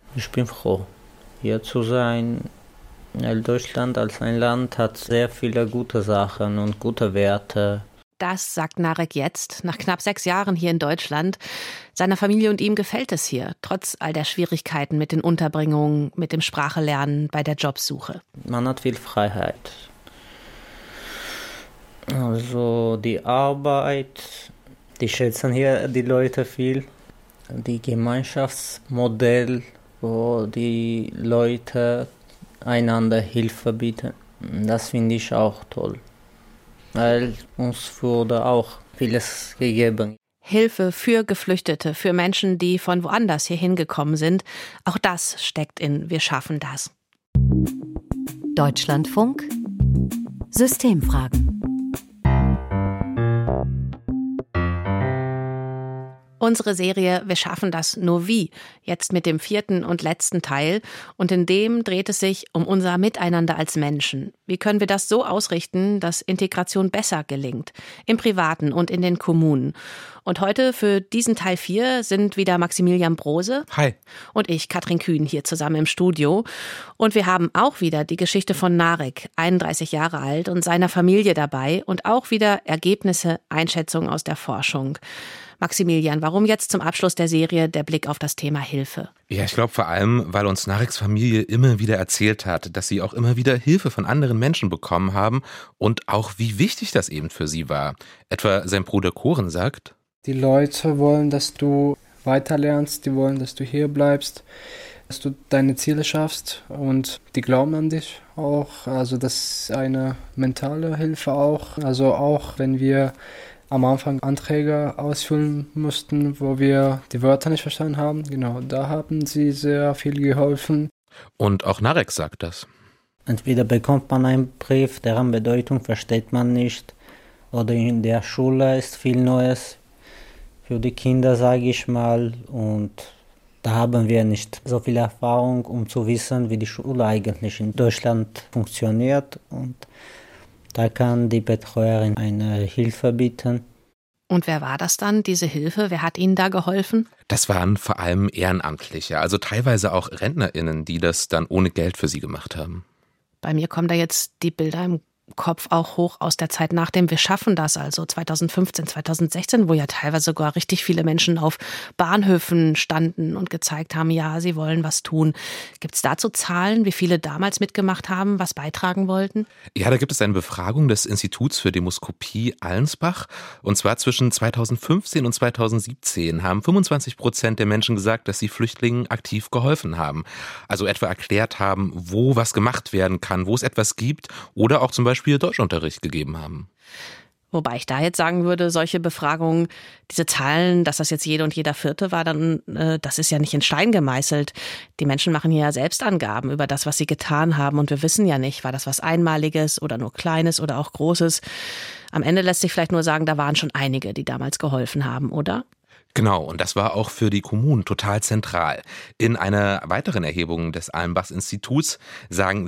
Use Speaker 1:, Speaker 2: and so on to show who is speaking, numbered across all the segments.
Speaker 1: Ich bin froh, hier zu sein. Weil Deutschland als ein Land hat sehr viele gute Sachen und gute Werte.
Speaker 2: Das sagt Narek jetzt, nach knapp 6 Jahren hier in Deutschland. Seiner Familie und ihm gefällt es hier, trotz all der Schwierigkeiten mit den Unterbringungen, mit dem Sprachelernen, bei der Jobsuche.
Speaker 1: Man hat viel Freiheit. Also die Arbeit, die schätzen hier die Leute viel. Die Gemeinschaftsmodell, wo die Leute einander Hilfe bieten. Das finde ich auch toll, weil uns wurde auch vieles gegeben.
Speaker 2: Hilfe für Geflüchtete, für Menschen, die von woanders hier hingekommen sind. Auch das steckt in Wir schaffen das.
Speaker 3: Deutschlandfunk Systemfragen.
Speaker 2: Unsere Serie Wir schaffen das nur wie, jetzt mit dem 4. und letzten Teil. Und in dem dreht es sich um unser Miteinander als Menschen. Wie können wir das so ausrichten, dass Integration besser gelingt? Im Privaten und in den Kommunen. Und heute für diesen Teil 4 sind wieder Maximilian Brose.
Speaker 4: Hi.
Speaker 2: Und ich, Katrin Kühn, hier zusammen im Studio. Und wir haben auch wieder die Geschichte von Narek, 31 Jahre alt, und seiner Familie dabei. Und auch wieder Ergebnisse, Einschätzungen aus der Forschung. Maximilian, warum jetzt zum Abschluss der Serie der Blick auf das Thema Hilfe?
Speaker 4: Ja, ich glaube vor allem, weil uns Nareks Familie immer wieder erzählt hat, dass sie auch immer wieder Hilfe von anderen Menschen bekommen haben und auch wie wichtig das eben für sie war. Etwa sein Bruder Koren sagt:
Speaker 5: Die Leute wollen, dass du weiterlernst, die wollen, dass du hier bleibst, dass du deine Ziele schaffst und die glauben an dich auch. Also das ist eine mentale Hilfe auch. Also auch wenn wir am Anfang Anträge ausfüllen mussten, wo wir die Wörter nicht verstanden haben. Genau, da haben sie sehr viel geholfen.
Speaker 4: Und auch Narek sagt das.
Speaker 1: Entweder bekommt man einen Brief, deren Bedeutung versteht man nicht, oder in der Schule ist viel Neues für die Kinder, sage ich mal, und da haben wir nicht so viel Erfahrung, um zu wissen, wie die Schule eigentlich in Deutschland funktioniert, und da kann die Betreuerin eine Hilfe bieten.
Speaker 2: Und wer war das dann, diese Hilfe? Wer hat Ihnen da geholfen?
Speaker 4: Das waren vor allem Ehrenamtliche, also teilweise auch RentnerInnen, die das dann ohne Geld für sie gemacht haben.
Speaker 2: Bei mir kommen da jetzt die Bilder im Kopf auch hoch aus der Zeit nach dem Wir schaffen das, also 2015, 2016, wo ja teilweise sogar richtig viele Menschen auf Bahnhöfen standen und gezeigt haben, ja, sie wollen was tun. Gibt es dazu Zahlen, wie viele damals mitgemacht haben, was beitragen wollten?
Speaker 4: Ja, da gibt es eine Befragung des Instituts für Demoskopie Allensbach. Und zwar zwischen 2015 und 2017 haben 25% der Menschen gesagt, dass sie Flüchtlingen aktiv geholfen haben. Also etwa erklärt haben, wo was gemacht werden kann, wo es etwas gibt, oder auch zum Beispiel Deutschunterricht gegeben haben.
Speaker 2: Wobei ich da jetzt sagen würde, solche Befragungen, diese Zahlen, dass das jetzt jede und jeder Vierte war, dann das ist ja nicht in Stein gemeißelt. Die Menschen machen hier ja Selbstangaben über das, was sie getan haben. Und wir wissen ja nicht, war das was Einmaliges oder nur Kleines oder auch Großes. Am Ende lässt sich vielleicht nur sagen, da waren schon einige, die damals geholfen haben, oder?
Speaker 4: Genau, und das war auch für die Kommunen total zentral. In einer weiteren Erhebung des Allenbachs Instituts sagen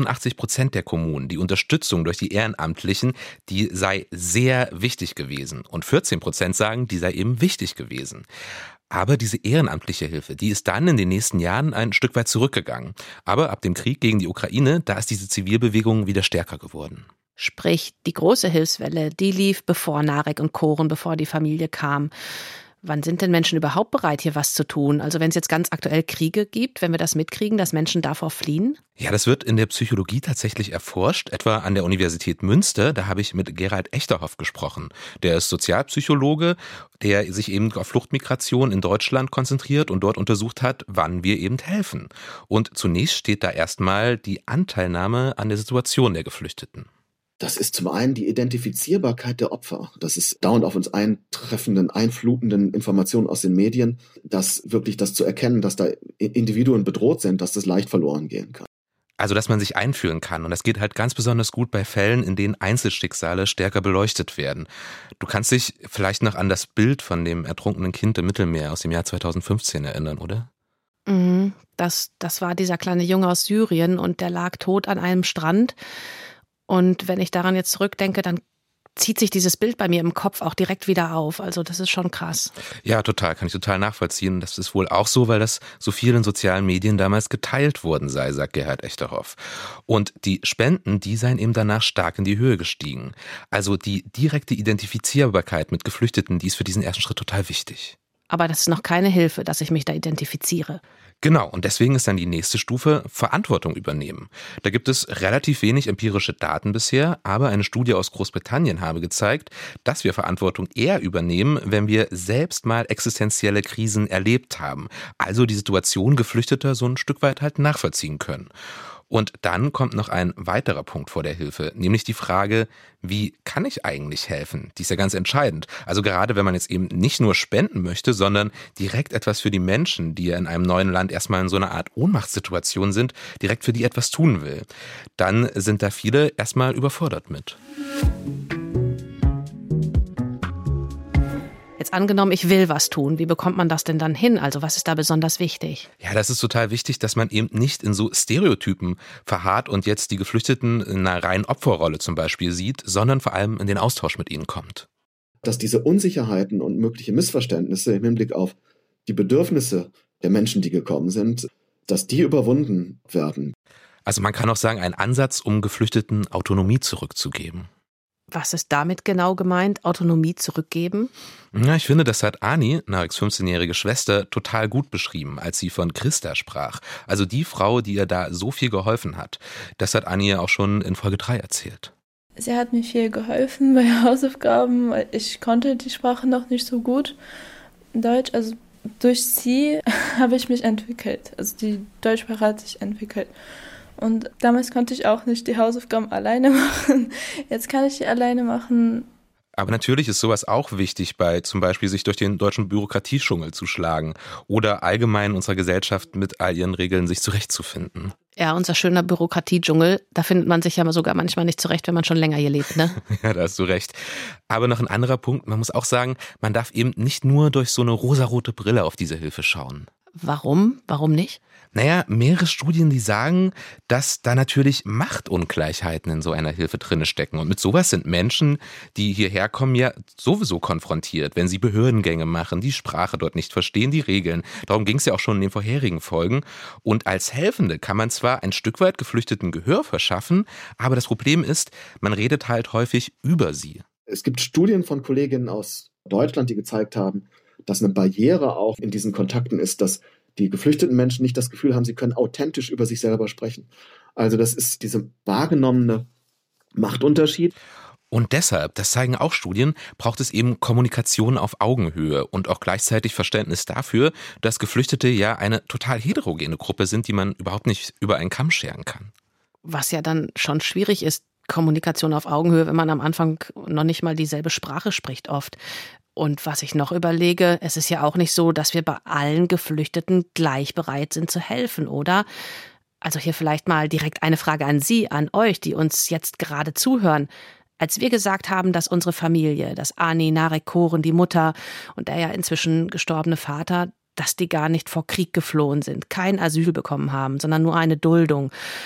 Speaker 4: 86% der Kommunen, die Unterstützung durch die Ehrenamtlichen, die sei sehr wichtig gewesen. Und 14% sagen, die sei eben wichtig gewesen. Aber diese ehrenamtliche Hilfe, die ist dann in den nächsten Jahren ein Stück weit zurückgegangen. Aber ab dem Krieg gegen die Ukraine, da ist diese Zivilbewegung wieder stärker geworden.
Speaker 2: Sprich, die große Hilfswelle, die lief bevor Narek und Koren, bevor die Familie kam. Wann sind denn Menschen überhaupt bereit, hier was zu tun? Also wenn es jetzt ganz aktuell Kriege gibt, wenn wir das mitkriegen, dass Menschen davor fliehen?
Speaker 4: Ja, das wird in der Psychologie tatsächlich erforscht, etwa an der Universität Münster. Da habe ich mit Gerald Echterhoff gesprochen. Der ist Sozialpsychologe, der sich eben auf Fluchtmigration in Deutschland konzentriert und dort untersucht hat, wann wir eben helfen. Und zunächst steht da erstmal die Anteilnahme an der Situation der Geflüchteten.
Speaker 6: Das ist zum einen die Identifizierbarkeit der Opfer. Das ist dauernd auf uns eintreffenden, einflutenden Informationen aus den Medien, dass wirklich das zu erkennen, dass da Individuen bedroht sind, dass das leicht verloren gehen kann.
Speaker 4: Also, dass man sich einfühlen kann. Und das geht halt ganz besonders gut bei Fällen, in denen Einzelschicksale stärker beleuchtet werden. Du kannst dich vielleicht noch an das Bild von dem ertrunkenen Kind im Mittelmeer aus dem Jahr 2015 erinnern, oder?
Speaker 2: Das war dieser kleine Junge aus Syrien und der lag tot an einem Strand. Und wenn ich daran jetzt zurückdenke, dann zieht sich dieses Bild bei mir im Kopf auch direkt wieder auf. Also das ist schon krass.
Speaker 4: Ja, total. Kann ich total nachvollziehen. Das ist wohl auch so, weil das so viel in sozialen Medien damals geteilt worden sei, sagt Gerhard Echterhoff. Und die Spenden, die seien eben danach stark in die Höhe gestiegen. Also die direkte Identifizierbarkeit mit Geflüchteten, die ist für diesen ersten Schritt total wichtig.
Speaker 2: Aber das ist noch keine Hilfe, dass ich mich da identifiziere.
Speaker 4: Genau, und deswegen ist dann die nächste Stufe Verantwortung übernehmen. Da gibt es relativ wenig empirische Daten bisher, aber eine Studie aus Großbritannien habe gezeigt, dass wir Verantwortung eher übernehmen, wenn wir selbst mal existenzielle Krisen erlebt haben. Also die Situation Geflüchteter so ein Stück weit halt nachvollziehen können. Und dann kommt noch ein weiterer Punkt vor der Hilfe, nämlich die Frage, wie kann ich eigentlich helfen? Die ist ja ganz entscheidend. Also gerade wenn man jetzt eben nicht nur spenden möchte, sondern direkt etwas für die Menschen, die ja in einem neuen Land erstmal in so einer Art Ohnmachtssituation sind, direkt für die etwas tun will. Dann sind da viele erstmal überfordert mit.
Speaker 2: Jetzt angenommen, ich will was tun. Wie bekommt man das denn dann hin? Also was ist da besonders wichtig?
Speaker 4: Ja, das ist total wichtig, dass man eben nicht in so Stereotypen verharrt und jetzt die Geflüchteten in einer reinen Opferrolle zum Beispiel sieht, sondern vor allem in den Austausch mit ihnen kommt.
Speaker 6: Dass diese Unsicherheiten und mögliche Missverständnisse im Hinblick auf die Bedürfnisse der Menschen, die gekommen sind, dass die überwunden werden.
Speaker 4: Also man kann auch sagen, ein Ansatz, um Geflüchteten Autonomie zurückzugeben.
Speaker 2: Was ist damit genau gemeint? Autonomie zurückgeben?
Speaker 4: Ja, ich finde, das hat Ani, Nareks 15-jährige Schwester, total gut beschrieben, als sie von Christa sprach. Also die Frau, die ihr da so viel geholfen hat. Das hat Ani ja auch schon in Folge 3 erzählt.
Speaker 7: Sie hat mir viel geholfen bei Hausaufgaben, weil ich konnte die Sprache noch nicht so gut. Deutsch, also durch sie habe ich mich entwickelt. Also die Deutschsprache hat sich entwickelt. Und damals konnte ich auch nicht die Hausaufgaben alleine machen. Jetzt kann ich die alleine machen.
Speaker 4: Aber natürlich ist sowas auch wichtig, bei zum Beispiel sich durch den deutschen Bürokratiedschungel zu schlagen oder allgemein in unserer Gesellschaft mit all ihren Regeln sich zurechtzufinden.
Speaker 2: Ja, unser schöner Bürokratiedschungel, da findet man sich ja sogar manchmal nicht zurecht, wenn man schon länger hier lebt, ne?
Speaker 4: Ja, da hast du recht. Aber noch ein anderer Punkt, man muss auch sagen, man darf eben nicht nur durch so eine rosarote Brille auf diese Hilfe schauen.
Speaker 2: Warum? Warum nicht?
Speaker 4: Naja, mehrere Studien, die sagen, dass da natürlich Machtungleichheiten in so einer Hilfe drinne stecken. Und mit sowas sind Menschen, die hierher kommen, ja sowieso konfrontiert, wenn sie Behördengänge machen, die Sprache dort nicht verstehen, die Regeln. Darum ging es ja auch schon in den vorherigen Folgen. Und als Helfende kann man zwar ein Stück weit Geflüchteten Gehör verschaffen, aber das Problem ist, man redet halt häufig über sie.
Speaker 6: Es gibt Studien von Kolleginnen aus Deutschland, die gezeigt haben, dass eine Barriere auch in diesen Kontakten ist, dass die geflüchteten Menschen nicht das Gefühl haben, sie können authentisch über sich selber sprechen. Also das ist dieser wahrgenommene Machtunterschied.
Speaker 4: Und deshalb, das zeigen auch Studien, braucht es eben Kommunikation auf Augenhöhe und auch gleichzeitig Verständnis dafür, dass Geflüchtete ja eine total heterogene Gruppe sind, die man überhaupt nicht über einen Kamm scheren kann.
Speaker 2: Was ja dann schon schwierig ist, Kommunikation auf Augenhöhe, wenn man am Anfang noch nicht mal dieselbe Sprache spricht oft. Und was ich noch überlege, es ist ja auch nicht so, dass wir bei allen Geflüchteten gleich bereit sind zu helfen, oder? Also hier vielleicht mal direkt eine Frage an Sie, an euch, die uns jetzt gerade zuhören. Als wir gesagt haben, dass unsere Familie, dass Ani, Narek, Koren, die Mutter und der ja inzwischen gestorbene Vater, dass die gar nicht vor Krieg geflohen sind, kein Asyl bekommen haben, sondern nur eine Duldung.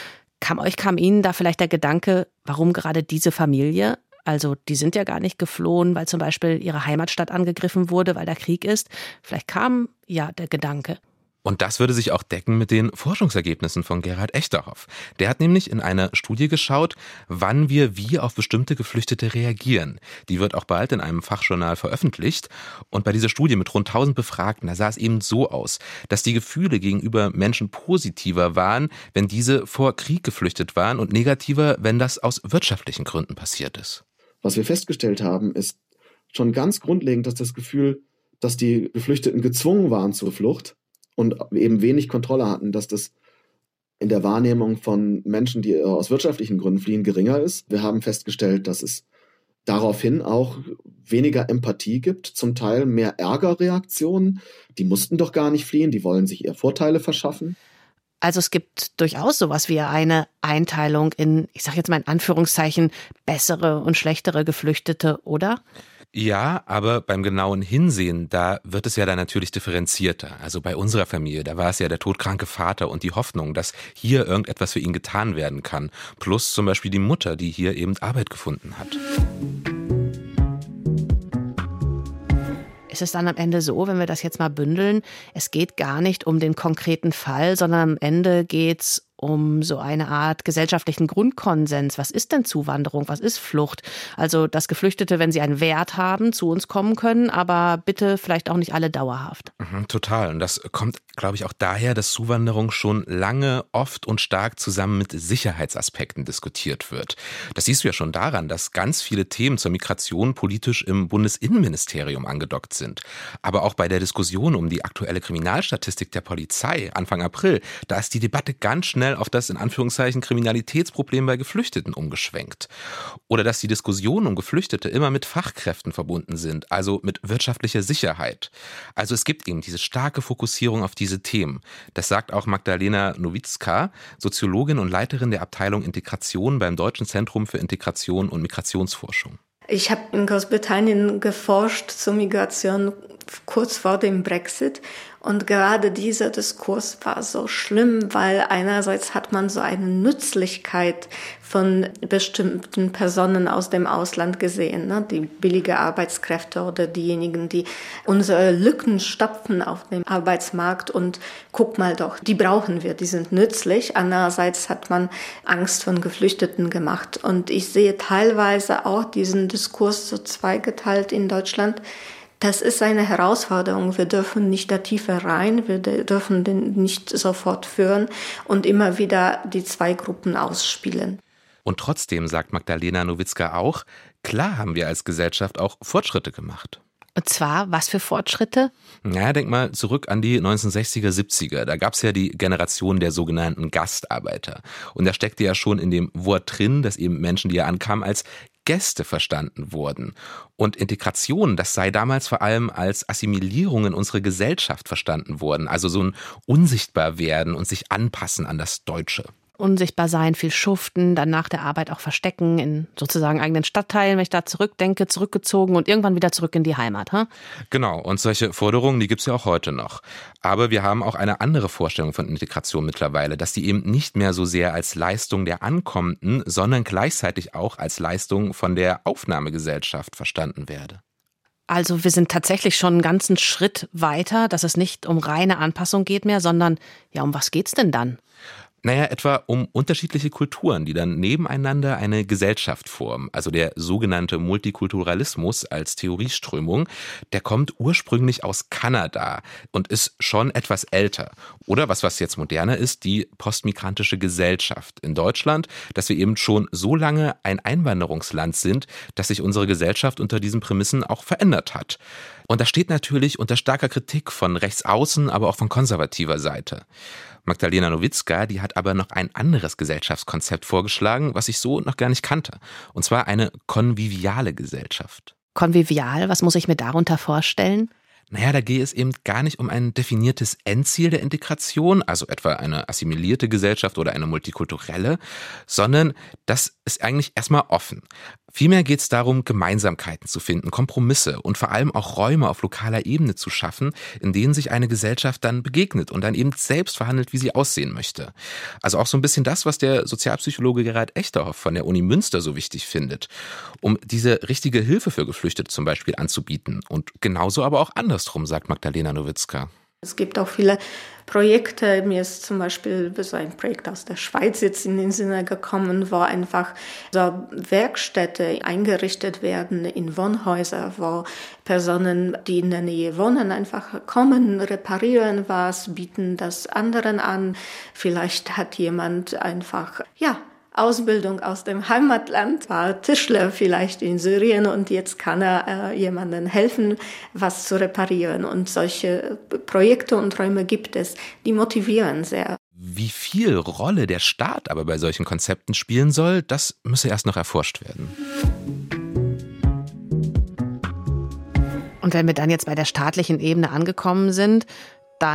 Speaker 2: Kam Ihnen da vielleicht der Gedanke, warum gerade diese Familie? Also die sind ja gar nicht geflohen, weil zum Beispiel ihre Heimatstadt angegriffen wurde, weil da Krieg ist. Vielleicht kam ja der Gedanke.
Speaker 4: Und das würde sich auch decken mit den Forschungsergebnissen von Gerhard Echterhoff. Der hat nämlich in einer Studie geschaut, wann wir wie auf bestimmte Geflüchtete reagieren. Die wird auch bald in einem Fachjournal veröffentlicht. Und bei dieser Studie mit rund 1000 Befragten, da sah es eben so aus, dass die Gefühle gegenüber Menschen positiver waren, wenn diese vor Krieg geflüchtet waren und negativer, wenn das aus wirtschaftlichen Gründen passiert ist.
Speaker 6: Was wir festgestellt haben, ist schon ganz grundlegend, dass das Gefühl, dass die Geflüchteten gezwungen waren zur Flucht und eben wenig Kontrolle hatten, dass das in der Wahrnehmung von Menschen, die aus wirtschaftlichen Gründen fliehen, geringer ist. Wir haben festgestellt, dass es daraufhin auch weniger Empathie gibt, zum Teil mehr Ärgerreaktionen. Die mussten doch gar nicht fliehen, die wollen sich eher Vorteile verschaffen.
Speaker 2: Also es gibt durchaus sowas wie eine Einteilung in, ich sage jetzt mal in Anführungszeichen, bessere und schlechtere Geflüchtete, oder?
Speaker 4: Ja, aber beim genauen Hinsehen, da wird es ja dann natürlich differenzierter. Also bei unserer Familie, da war es ja der todkranke Vater und die Hoffnung, dass hier irgendetwas für ihn getan werden kann. Plus zum Beispiel die Mutter, die hier eben Arbeit gefunden hat.
Speaker 2: ist es dann am Ende so, wenn wir das jetzt mal bündeln, es geht gar nicht um den konkreten Fall, sondern am Ende geht's um so eine Art gesellschaftlichen Grundkonsens. Was ist denn Zuwanderung? Was ist Flucht? Also, dass Geflüchtete, wenn sie einen Wert haben, zu uns kommen können, aber bitte vielleicht auch nicht alle dauerhaft.
Speaker 4: Total. Und das kommt, glaube ich, auch daher, dass Zuwanderung schon lange, oft und stark zusammen mit Sicherheitsaspekten diskutiert wird. Das siehst du ja schon daran, dass ganz viele Themen zur Migration politisch im Bundesinnenministerium angedockt sind. Aber auch bei der Diskussion um die aktuelle Kriminalstatistik der Polizei Anfang April, da ist die Debatte ganz schnell auf das in Anführungszeichen Kriminalitätsproblem bei Geflüchteten umgeschwenkt. Oder dass die Diskussionen um Geflüchtete immer mit Fachkräften verbunden sind, also mit wirtschaftlicher Sicherheit. Also es gibt eben diese starke Fokussierung auf diese Themen. Das sagt auch Magdalena Nowicka, Soziologin und Leiterin der Abteilung Integration beim Deutschen Zentrum für Integration und Migrationsforschung.
Speaker 8: Ich habe in Großbritannien geforscht zur Migration kurz vor dem Brexit. Und gerade dieser Diskurs war so schlimm, weil einerseits hat man so eine Nützlichkeit von bestimmten Personen aus dem Ausland gesehen, ne? Die billige Arbeitskräfte oder diejenigen, die unsere Lücken stopfen auf dem Arbeitsmarkt. Und guck mal doch, die brauchen wir, die sind nützlich. Andererseits hat man Angst von Geflüchteten gemacht. Und ich sehe teilweise auch diesen Diskurs so zweigeteilt in Deutschland. Das ist eine Herausforderung. Wir dürfen nicht da tiefer rein, wir dürfen den nicht sofort führen und immer wieder die zwei Gruppen ausspielen.
Speaker 4: Und trotzdem, sagt Magdalena Nowicka auch, klar haben wir als Gesellschaft auch Fortschritte gemacht.
Speaker 2: Und zwar, was für Fortschritte?
Speaker 4: Naja, denk mal zurück an die 1960er, 70er. Da gab's ja die Generation der sogenannten Gastarbeiter. Und da steckte ja schon in dem Wort drin, dass eben Menschen, die hier ankamen, als Gäste verstanden wurden. Und Integration, das sei damals vor allem als Assimilierung in unsere Gesellschaft verstanden worden. Also so ein Unsichtbarwerden und sich anpassen an das Deutsche.
Speaker 2: Unsichtbar sein, viel schuften, dann nach der Arbeit auch verstecken in sozusagen eigenen Stadtteilen, wenn ich da zurückdenke, zurückgezogen und irgendwann wieder zurück in die Heimat.
Speaker 4: Genau, und solche Forderungen, die gibt's ja auch heute noch. Aber wir haben auch eine andere Vorstellung von Integration mittlerweile, dass die eben nicht mehr so sehr als Leistung der Ankommenden, sondern gleichzeitig auch als Leistung von der Aufnahmegesellschaft verstanden werde.
Speaker 2: Also wir sind tatsächlich schon einen ganzen Schritt weiter, dass es nicht um reine Anpassung geht mehr, sondern ja, um was geht's denn dann?
Speaker 4: Naja, etwa um unterschiedliche Kulturen, die dann nebeneinander eine Gesellschaft formen. Also der sogenannte Multikulturalismus als Theorieströmung, der kommt ursprünglich aus Kanada und ist schon etwas älter. Oder was jetzt moderner ist, die postmigrantische Gesellschaft in Deutschland, dass wir eben schon so lange ein Einwanderungsland sind, dass sich unsere Gesellschaft unter diesen Prämissen auch verändert hat. Und das steht natürlich unter starker Kritik von rechtsaußen, aber auch von konservativer Seite. Magdalena Nowicka, die hat aber noch ein anderes Gesellschaftskonzept vorgeschlagen, was ich so noch gar nicht kannte. Und zwar eine konviviale Gesellschaft.
Speaker 2: Konvivial, was muss ich mir darunter vorstellen?
Speaker 4: Naja, da gehe es eben gar nicht um ein definiertes Endziel der Integration, also etwa eine assimilierte Gesellschaft oder eine multikulturelle, sondern das ist eigentlich erstmal offen. Vielmehr geht es darum, Gemeinsamkeiten zu finden, Kompromisse und vor allem auch Räume auf lokaler Ebene zu schaffen, in denen sich eine Gesellschaft dann begegnet und dann eben selbst verhandelt, wie sie aussehen möchte. Also auch so ein bisschen das, was der Sozialpsychologe Gerhard Echterhoff von der Uni Münster so wichtig findet, um diese richtige Hilfe für Geflüchtete zum Beispiel anzubieten. Und genauso aber auch andersrum, sagt Magdalena Nowicka.
Speaker 8: Es gibt auch viele Projekte. Mir ist zum Beispiel so ein Projekt aus der Schweiz jetzt in den Sinne gekommen, wo einfach so Werkstätte eingerichtet werden in Wohnhäuser, wo Personen, die in der Nähe wohnen, einfach kommen, reparieren was, bieten das anderen an. Vielleicht hat jemand einfach, Ausbildung aus dem Heimatland, war Tischler vielleicht in Syrien und jetzt kann er jemandem helfen, was zu reparieren. Und solche Projekte und Räume gibt es, die motivieren sehr.
Speaker 4: Wie viel Rolle der Staat aber bei solchen Konzepten spielen soll, das müsse erst noch erforscht werden.
Speaker 2: Und wenn wir dann jetzt bei der staatlichen Ebene angekommen sind, dann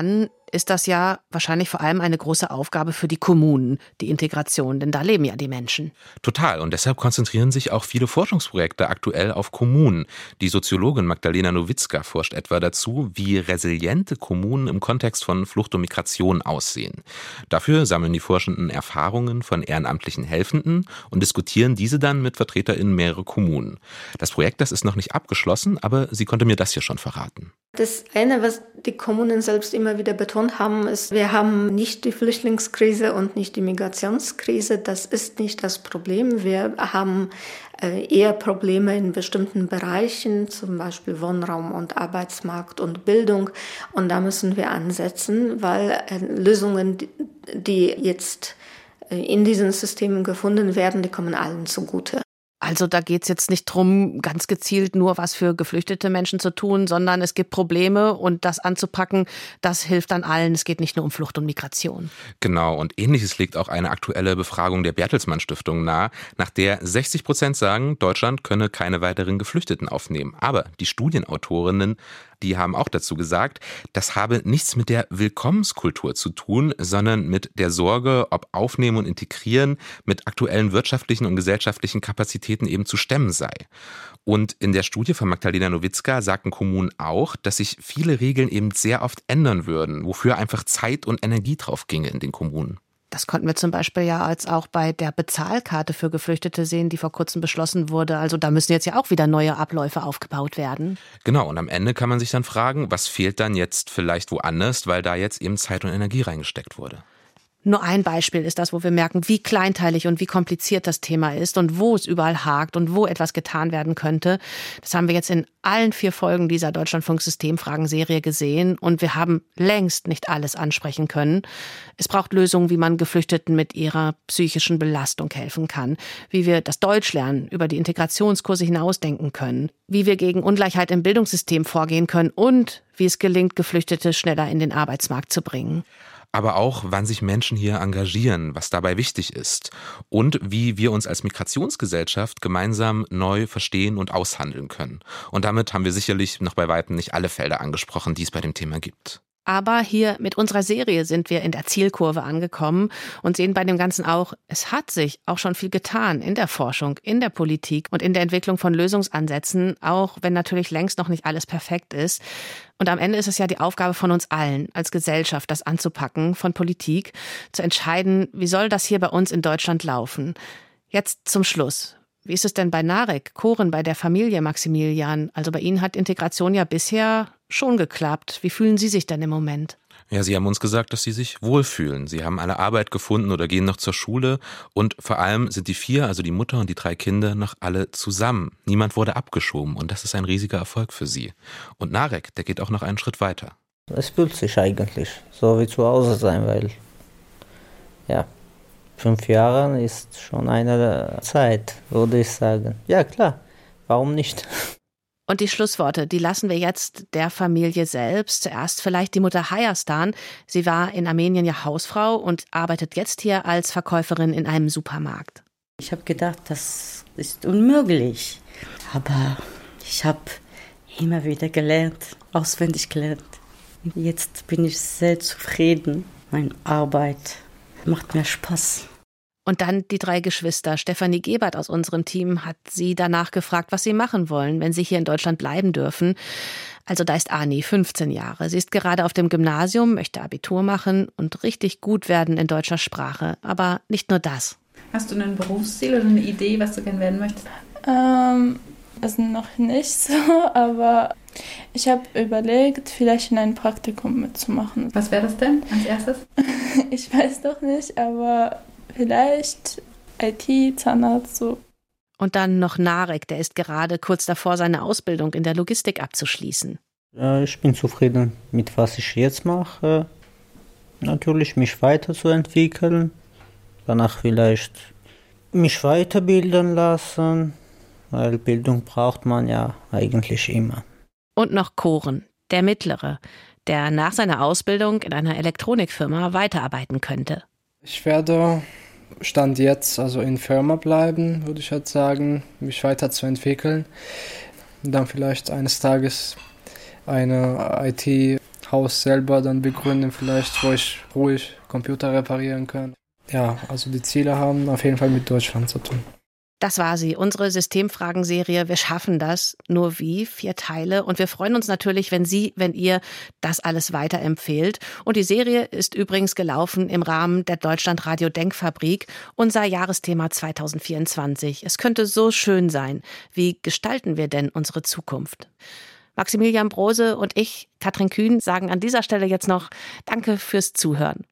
Speaker 2: ist das ja wahrscheinlich vor allem eine große Aufgabe für die Kommunen, die Integration, denn da leben ja die Menschen.
Speaker 4: Total. Und deshalb konzentrieren sich auch viele Forschungsprojekte aktuell auf Kommunen. Die Soziologin Magdalena Nowitzka forscht etwa dazu, wie resiliente Kommunen im Kontext von Flucht und Migration aussehen. Dafür sammeln die Forschenden Erfahrungen von ehrenamtlichen Helfenden und diskutieren diese dann mit VertreterInnen mehrerer Kommunen. Das Projekt, das ist noch nicht abgeschlossen, aber sie konnte mir das hier schon verraten.
Speaker 8: Das eine, was die Kommunen selbst immer wieder betont haben, ist, wir haben nicht die Flüchtlingskrise und nicht die Migrationskrise. Das ist nicht das Problem. Wir haben eher Probleme in bestimmten Bereichen, zum Beispiel Wohnraum und Arbeitsmarkt und Bildung. Und da müssen wir ansetzen, weil Lösungen, die jetzt in diesen Systemen gefunden werden, die kommen allen zugute.
Speaker 2: Also da geht es jetzt nicht darum, ganz gezielt nur was für geflüchtete Menschen zu tun, sondern es gibt Probleme und das anzupacken, das hilft dann allen. Es geht nicht nur um Flucht und Migration.
Speaker 4: Genau, und Ähnliches legt auch eine aktuelle Befragung der Bertelsmann Stiftung nahe, nach der 60% sagen, Deutschland könne keine weiteren Geflüchteten aufnehmen. Aber die Studienautorinnen, die haben auch dazu gesagt, das habe nichts mit der Willkommenskultur zu tun, sondern mit der Sorge, ob Aufnehmen und Integrieren mit aktuellen wirtschaftlichen und gesellschaftlichen Kapazitäten eben zu stemmen sei. Und in der Studie von Magdalena Nowitzka sagten Kommunen auch, dass sich viele Regeln eben sehr oft ändern würden, wofür einfach Zeit und Energie drauf ginge in den Kommunen.
Speaker 2: Das konnten wir zum Beispiel ja als auch bei der Bezahlkarte für Geflüchtete sehen, die vor kurzem beschlossen wurde. Also da müssen jetzt ja auch wieder neue Abläufe aufgebaut werden.
Speaker 4: Genau, und am Ende kann man sich dann fragen, was fehlt dann jetzt vielleicht woanders, weil da jetzt eben Zeit und Energie reingesteckt wurde.
Speaker 2: Nur ein Beispiel ist das, wo wir merken, wie kleinteilig und wie kompliziert das Thema ist und wo es überall hakt und wo etwas getan werden könnte. Das haben wir jetzt in allen 4 Folgen dieser Deutschlandfunk-Systemfragen-Serie gesehen und wir haben längst nicht alles ansprechen können. Es braucht Lösungen, wie man Geflüchteten mit ihrer psychischen Belastung helfen kann, wie wir das Deutschlernen über die Integrationskurse hinausdenken können, wie wir gegen Ungleichheit im Bildungssystem vorgehen können und wie es gelingt, Geflüchtete schneller in den Arbeitsmarkt zu bringen.
Speaker 4: Aber auch, wann sich Menschen hier engagieren, was dabei wichtig ist und wie wir uns als Migrationsgesellschaft gemeinsam neu verstehen und aushandeln können. Und damit haben wir sicherlich noch bei weitem nicht alle Felder angesprochen, die es bei dem Thema gibt.
Speaker 2: Aber hier mit unserer Serie sind wir in der Zielkurve angekommen und sehen bei dem Ganzen auch, es hat sich auch schon viel getan in der Forschung, in der Politik und in der Entwicklung von Lösungsansätzen, auch wenn natürlich längst noch nicht alles perfekt ist. Und am Ende ist es ja die Aufgabe von uns allen als Gesellschaft, das anzupacken, von Politik, zu entscheiden, wie soll das hier bei uns in Deutschland laufen. Jetzt zum Schluss. Wie ist es denn bei Narek, Koren, bei der Familie Maximilian? Also bei Ihnen hat Integration ja bisher schon geklappt. Wie fühlen Sie sich denn im Moment?
Speaker 4: Ja, Sie haben uns gesagt, dass Sie sich wohlfühlen. Sie haben alle Arbeit gefunden oder gehen noch zur Schule. Und vor allem sind die 4, also die Mutter und die 3 Kinder, noch alle zusammen. Niemand wurde abgeschoben und das ist ein riesiger Erfolg für Sie. Und Narek, der geht auch noch einen Schritt weiter.
Speaker 1: Es fühlt sich eigentlich so wie zu Hause sein, weil ja, 5 Jahre ist schon eine Zeit, würde ich sagen. Ja, klar, warum nicht?
Speaker 2: Und die Schlussworte, die lassen wir jetzt der Familie selbst. Zuerst vielleicht die Mutter Hayastan. Sie war in Armenien ja Hausfrau und arbeitet jetzt hier als Verkäuferin in einem Supermarkt.
Speaker 9: Ich habe gedacht, das ist unmöglich. Aber ich habe immer wieder gelernt, auswendig gelernt. Jetzt bin ich sehr zufrieden. Meine Arbeit macht mir Spaß.
Speaker 2: Und dann die 3 Geschwister. Stefanie Gebert aus unserem Team hat sie danach gefragt, was sie machen wollen, wenn sie hier in Deutschland bleiben dürfen. Also da ist Ani, 15 Jahre. Sie ist gerade auf dem Gymnasium, möchte Abitur machen und richtig gut werden in deutscher Sprache. Aber nicht nur das.
Speaker 10: Hast du ein Berufsziel oder eine Idee, was du gerne werden möchtest?
Speaker 7: Also noch nicht so, aber ich habe überlegt, vielleicht in ein Praktikum mitzumachen.
Speaker 10: Was wäre das denn als erstes?
Speaker 7: Ich weiß doch nicht, aber vielleicht IT, Zahnarzt, so.
Speaker 2: Und dann noch Narek, der ist gerade kurz davor, seine Ausbildung in der Logistik abzuschließen.
Speaker 1: Ich bin zufrieden mit was ich jetzt mache. Natürlich mich weiterzuentwickeln. Danach vielleicht mich weiterbilden lassen, weil Bildung braucht man ja eigentlich immer.
Speaker 2: Und noch Koren, der Mittlere, der nach seiner Ausbildung in einer Elektronikfirma weiterarbeiten könnte.
Speaker 5: Ich werde Stand jetzt also in Firma bleiben, würde ich jetzt sagen, mich weiterzuentwickeln. Dann vielleicht eines Tages eine IT Haus selber dann begründen vielleicht, wo ich ruhig Computer reparieren kann. Ja, also die Ziele haben auf jeden Fall mit Deutschland zu tun.
Speaker 2: Das war sie, unsere Systemfragen-Serie. Wir schaffen das. Nur wie? 4 Teile. Und wir freuen uns natürlich, wenn ihr das alles weiterempfehlt. Und die Serie ist übrigens gelaufen im Rahmen der Deutschlandradio Denkfabrik, unser Jahresthema 2024. Es könnte so schön sein. Wie gestalten wir denn unsere Zukunft? Maximilian Brose und ich, Katrin Kühn, sagen an dieser Stelle jetzt noch Danke fürs Zuhören.